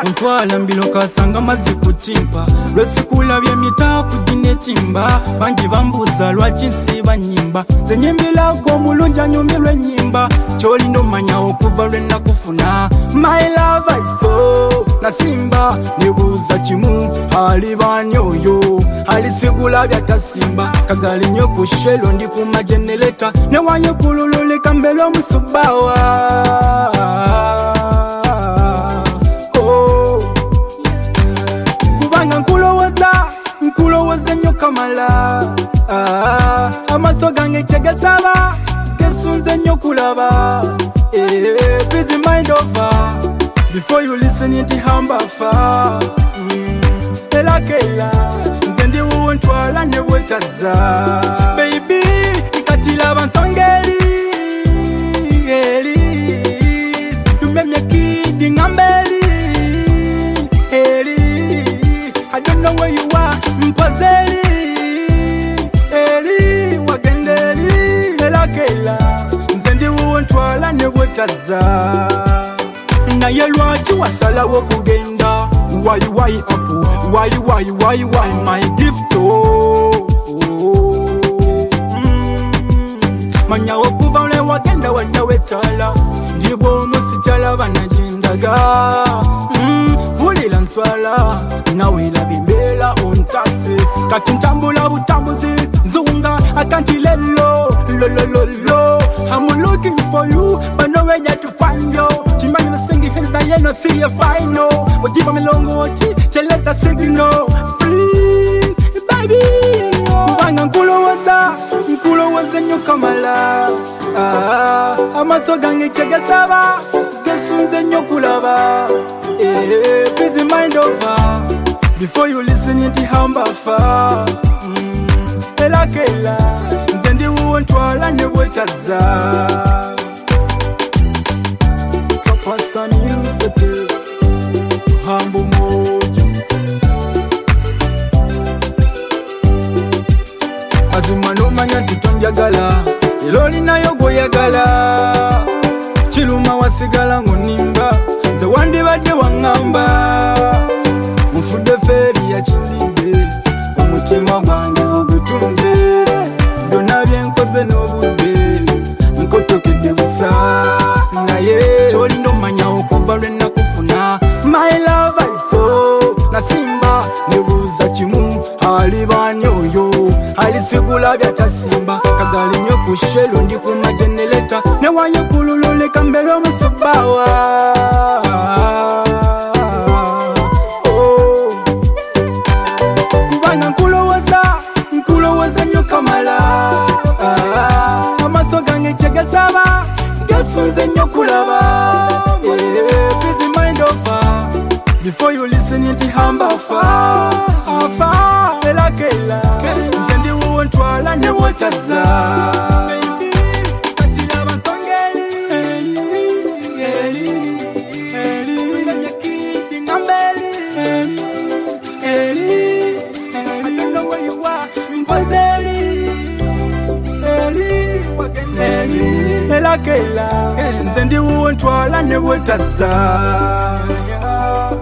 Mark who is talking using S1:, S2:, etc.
S1: Untwala mbilo kasanga mazi kutimpa lwesikula byemita kugine timba bangi bambuza lwaki nsiba nyimba zenyimbilako mulunja nyumirwe nyimba choli ndo manya okuva lwena kufuna my love I saw nasimba nibuza chimu halibani oyo halisigula byatasimba kagali nyo kushelo ndi kuma generator ne wanyo kulululika mbelo musubawa nkulowoza nnyo kamala amaso gange kyegasaba gesunze nnyo kulaba busy mind over before you listen to hambafa elakela nze ndi wuwo ntwala ne bwetaza baby nkatilaba nsongeri eri tumemye kidi ngamberi eri I don't know where you are mpazeli eri wagendeli elakela nze ndi wuwo ntwala ne bwetaza naye lwaki wasalawo kugenda why apo why my gift manya okuva ole wagenda wajja wetala ndibwo omusijala banajendaga bulira nswala nawera bimbera ontase kati ntambula butambuzi nzunga akanti lelo lo I'm looking for you but nowhere to find you chimani na singi hands na yeno see a final wajiba milongo oti cheleza signal please baby mbanga nkulowoza nnyo kamala amaso gange kyegasaba gesunze nnyo kulaba busy mind over before you listen to hambafa elakela nze ndi wuwo ntwala ne bwetaza Pasta music hambo moja azimano manya titonjagala eloli nayo goyagala chiluma wasigala ngonimba nze wandibadde wangamba mufudde feri ya chindide omutima gwange ogutunze byonna byenkoze n'obudde nkotokedde busa naye choli ndo manya okuva lwena kufuna my love I saw nasimba nebuuza kimu alibani oyo alisigula byatasimba kagali nyo kushelo ndi kuma generator ne wanyo kulululika mbele omusubawa kubanga nkulowoza nnyo kamala amaso gange kyegasaba gesunze nnyo kulaba busy mind over before you listen to hambafa elakela nze ndi wuwo ntwala ne bwetaza katilaba nsongeri eri ngamberi eri I don't know where you are mpazeli eri wagendeli elakela nze ndi wuwo ntwala ne bwetaza